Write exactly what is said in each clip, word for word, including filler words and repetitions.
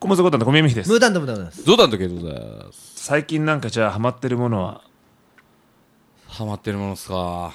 小松ゴタンの小宮美秀です。 ムータントムでございます。 ゾウタンとケイトです。 最近なんかじゃあハマってるものはハマってるものっすか。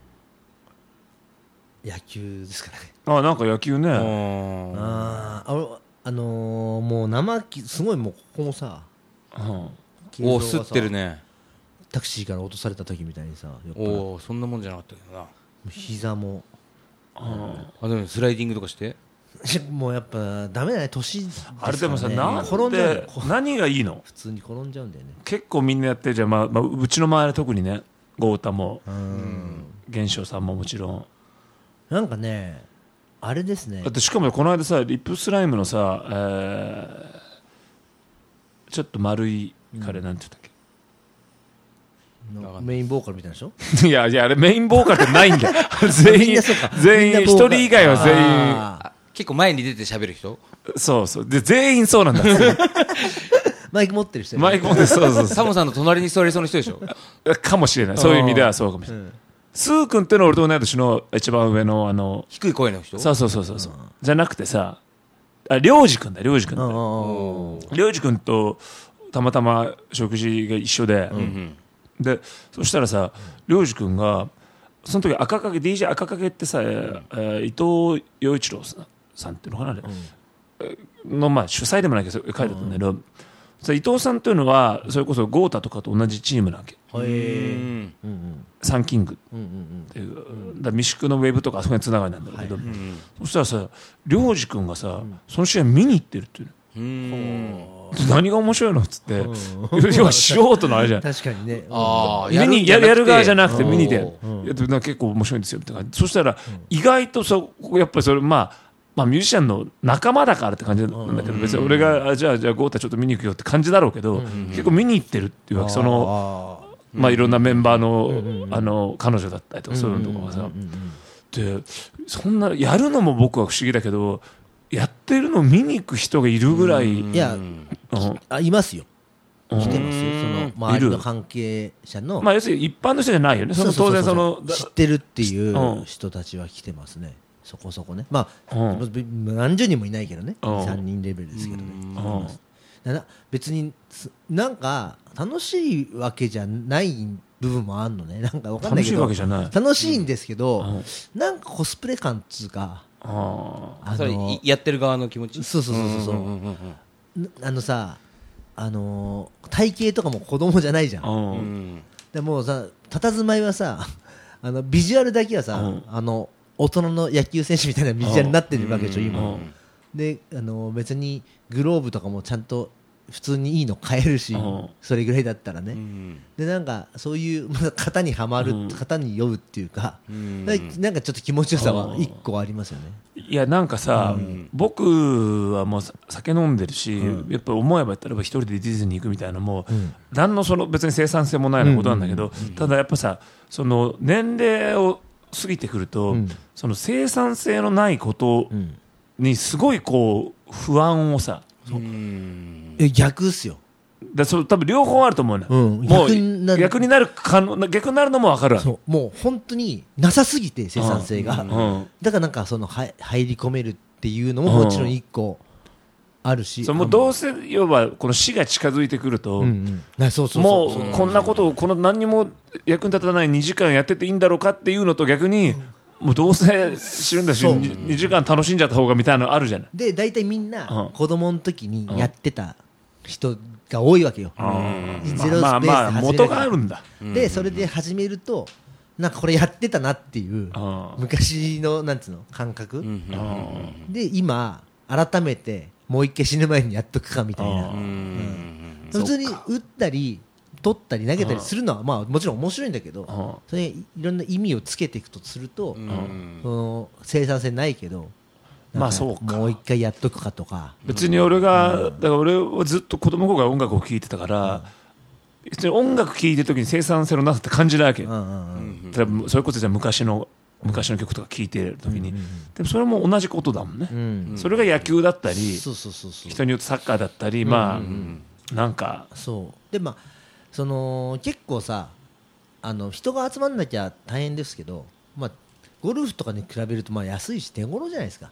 野球ですかね。 あなんか野球ね。 うん。 あーああのー、もう生きすごいもうここもさ、 うんおお、吸ってるね。 タクシーから落とされた時みたいにさ、酔っ払っておお、そんなもんじゃなかったけどな。 膝もうんあ、でもスライディングとかしてもうやっぱダメだね、年ですからね。 あれでもさなん転んじゃうで何がいいの？ 普通に転んじゃうんだよね。 結構みんなやってるじゃん、まあまあ、うちの周りは特にね豪太もうん源翔さんももちろんなんかねあれですねだってしかもこの間さリップスライムのさ、えー、ちょっと丸い彼なんて言ったっけ、 のメインボーカルみたいなでしょ。 いやいやあれメインボーカルってないんだよ全員みんなそうか全員一みんなボーカル人以外は全員ああ結構前に出て喋る人そうそうで全員そうなんだーマイク持ってる人マイク持ってそうそうそサモさんの隣に座りそうな人でしょうかもしれないそういう意味ではそうかもしれない、 うんスー君ってのは俺と同い年の一番上のあの低い声の人そうそうそうそうそうじゃなくてさあ良二君だ良二君だうんうんうんおー良二君とたまたま食事が一緒で、 うんうんでそしたらさ良二君がその時赤影 ディージェー 赤影ってさ、えーえー伊藤洋一郎さんっていうのかなあれ、のまあ主催でもないけど書いてあったんだけど、それ伊藤さんというのはそれこそ豪太とかと同じチームなわけへえうんうんうんサンキングうんうんっていう、だから未宿のウェブとかあそこにつながりなんだけど、 うんそしたらさ良二君がさ、その試合見に行ってるっていうのうん何が面白いのっつって、 うん要は素人のあれじゃん確かにね。 ああ見にやるやる側じゃなくて見にで、 うんいやでもなんか結構面白いんですよって感じ。そしたら意外とそうやっぱりそれまあまあミュージシャンの仲間だからって感じなんだけど、別に俺があじゃあじゃあ豪太ちょっと見に行くよって感じだろうけど、結構見に行ってるっていうわけ。そのあまあいろんなメンバーのあの彼女だったりとかそういうのとかがさ、 うんうんでそんなやるのも僕は不思議だけど、やってるのを見に行く人がいるぐらい、 いやうんあいますよ。 うん来てますよ。その周りの関係者のまあ要するに一般の人じゃないよね。その当然その知ってるっていうう人たちは来てますね。そこそこね。まあうん何十人もいないけどね。 うんさんにんレベルですけどね。 うんだな別にすなんか楽しいわけじゃない部分もあるのね。なんかわかんないけど楽しいわけじゃない。 楽しいんですけど、 うんなんかコスプレ感っつうか、 ああそれのいやってる側の気持ちそうそうそうそうそう、 んんんなあのさ、あのー体型とかも子供じゃないじゃん。 あ、ううんんでもうさ、佇まいはさ、あのビジュアルだけはさ、 うんあの大人の野球選手みたいなビジュアルになってるわけでしょ、今。 うんで、あの別にグローブとかもちゃんと普通にいいの買えるし、 うんそれぐらいだったらね。 うんでなんかそういうまだ型にはまる、 うん型に酔うっていうか、 うんだなんかちょっと気持ちよさは一個ありますよね。 いやなんかさ、 うん僕はもう酒飲んでるし、 うんやっぱ思えば例えば一人でディズニー行くみたいなのも、 うん何のその別に生産性もないようなことなんだけど、ただやっぱさその年齢を過ぎてくると、 うんその生産性のないことうんにすごいこう不安をさ、 うんえ逆っすよ。 だそれ多分両方あると思うね、 うんもう逆になる逆になる可能逆になるのも分かるわけ。 そうもう本当になさすぎて生産性が、 うんうんだからなんかそのは入り込めるっていうのももちろん一個あるし、 それもうどうせ要はこの死が近づいてくると、 うんうんなそうそうもそううこんなことをこの何にも役に立たないにじかんやってていいんだろうかっていうのと逆に、もうどうせ死ぬんだしそうにじかん楽しんじゃった方がみたいなのあるじゃない。 で大体みんなうん子供の時にやってた人が多いわけよ、 うんゼロスペースでまあまあ始める元があるんだ。 でそれで始めるとなんかこれやってたなっていううん昔のなんつうの感覚、 うんで今改めてもう一回死ぬ前にやっとくかみたいな、 ううんん普通に打ったり取ったり投げたりするのはまあもちろん面白いんだけど、 うんそれいろんな意味をつけていくとすると、 うんその生産性ないけど、 まあそうかもう一回やっとくかとか、 別に俺がだから俺はずっと子供の頃から音楽を聴いてたから、別に音楽聴いてる時に生産性のなさって感じないわけよ。 うんうんうん例えばそれこそじゃあ昔の昔の曲とか聴いてる時に、でもそれも同じことだもんね、 うんそれが野球だったり、 そうそうそうそう人によってサッカーだったり、まあなんかそうでまあその結構さあの人が集まんなきゃ大変ですけど、まあ、ゴルフとかに比べるとまあ安いし手頃じゃないですか。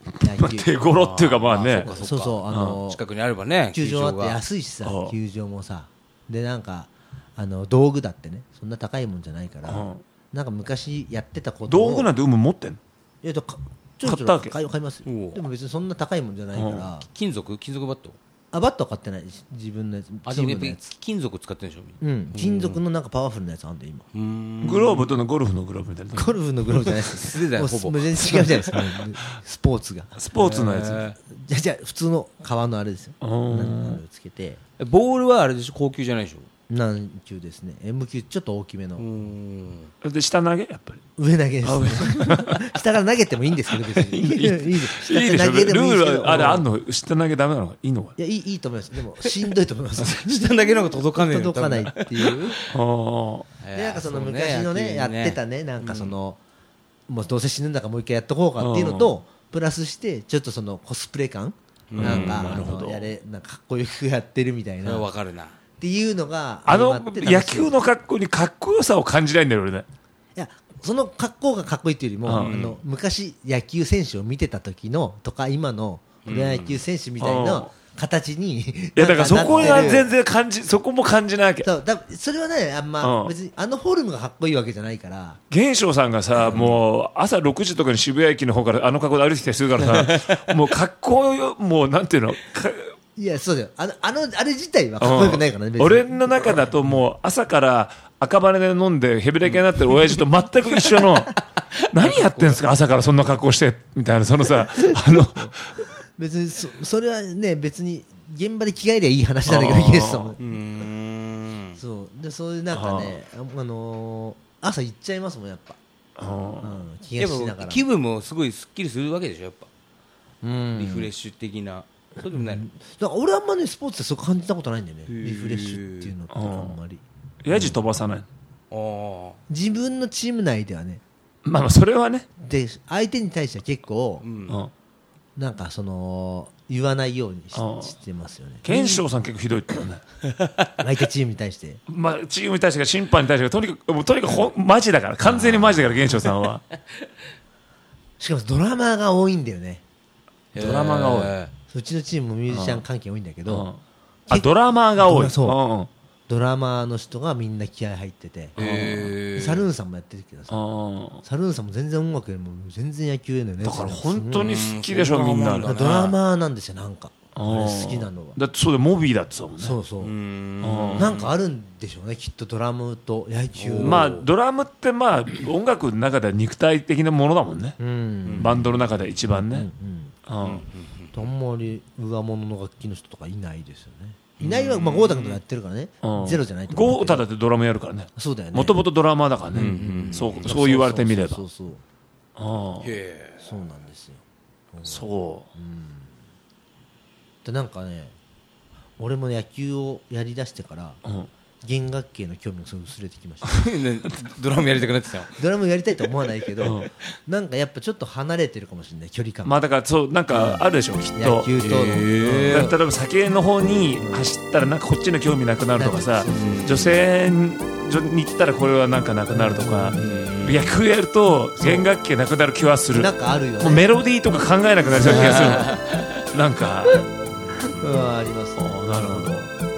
野球手頃っていうかまあねあそうそうあの近くにあればね球場あってが安いしさうん球場もさでなんかあの道具だってねそんな高いもんじゃないからうんなんか昔やってたことを道具なんて有無持ってんのいやだかちょいちょい買ったわけ買い買いますよおうでも別にそんな高いもんじゃないから金属金属バットあバットは買ってないし自分のやつチあでもやっぱりームのやつ金属使ってるんでしょみんなうん金属のなんかパワフルなやつあんだよ今うーんグローブとのゴルフのグローブみたいなゴルフのグローブじゃないです素手だよほぼもうもう全然違うじゃないですかスポーツがスポーツのやつへじゃあじゃあ普通の革のあれですようんなんかつけてーボールはあれでしょ高級じゃないでしょ何級ですね エム 級ちょっと大きめのうーんで下投げやっぱり上投げですあ上下から投げてもいいんですけど別にいいですいいでしょ下から投げルでもいいですけどールはあれあんの下投げダメなのかいいのかいやいいいいと思いますでもしんどいと思います下投げの方が届かねえよ届かないっていうあーでなんかその昔のねやってたねなんかそののもうどうせ死ぬんだからもう一回やっとこうかっていうのとプラスしてちょっとそのコスプレ感なんかあなるほどのやれなんかかっこよくやってるみたいなっわかるなていうのがあの相まって楽しい野球の格好にかっこよさを感じないんだよ俺ねいやその格好がかっこいいっていうよりも、 うんあの昔野球選手を見てた時のとか今のプロ野球選手みたいな形に、 いやだからそこが全然然感じそこも感じないわけそうだそれはねあんうんま別にあのフォルムがかっこいいわけじゃないから源証さんがさ、もう朝ろくじとかに渋谷駅の方からあの格好で歩いてきたりするからさもう格好よもうなんていうのかいやそうだよあのあのあれ自体はかっこよくないからね別に俺の中だともう朝から赤羽で飲んでヘビレケになってる親父と全く一緒の何やってんすか朝からそんな格好してみたいなそのさあの別にそそれはね別に現場で着替えりゃいい話なんだけどイエスさんもうーんそうでそういうなんかねあ、あのー朝行っちゃいますもんやっぱ、 うんうん、気やがしながらっぱ気分もすごいすっきりするわけでしょやっぱうんリフレッシュ的なそうでもないだから俺あんまねスポーツでそう感じたことないんだよねへーリフレッシュっていうのってあんまりヤジ飛ばさないああ自分のチーム内ではねまあまあそれはね、 で相手に対しては結構うんうん、 なんかその言わないようにしああしてますよね賢章さん結構ひどいってね相手チームに対してまあチームに対してか審判に対してかとにかくもうとにかくほんマジだから完全にマジだから賢章さんはしかもドラマーが多いんだよねドラマが多いへうちのチームもミュージシャン関係多いんだけうんどあドラマーが多いそううんうんドラマーの人がみんな気合入っててえサルーンさんもやってるけどさうんサルーンさんも全然音楽よりも全然野球へのねだから本当に好きでしょうんみんなそうなんだドラマーなんですよなんかあれうん好きなのはだってそうでモビーだってそうもんねそうそううーんうんなんかあるんでしょうねきっとドラムと野球まあドラムってまあ音楽の中では肉体的なものだもんねうんバンドの中で一番ねうんうんあんまり上物の楽器の人とかいないですよねいないはまあ豪太君とかやってるからねうんゼロじゃないと思うけど豪太だってドラムやるからねそうだよねもともとドラマーだからねうんうんそうそう言われてみればそうそうそうああへえそうなんですよそでなんかね俺も野球をやりだしてからううん弦楽器への興味がすごい薄れてきましたねドラムやりたくなってたよドラムやりたいと思わないけど、 うんなんかやっぱちょっと離れてるかもしれない距離感、 まあだからそうなんかあるでしょきっと野球との、 へー例えば酒の方に走ったらなんかこっちの興味なくなるとかさうん女性に行ったらこれはなんかなくなるとかうん野球やると弦楽器がなくなる気はするなんかあるよねもうメロディーとか考えなくなりそうな気がするのなんかうんありますねあーなるほど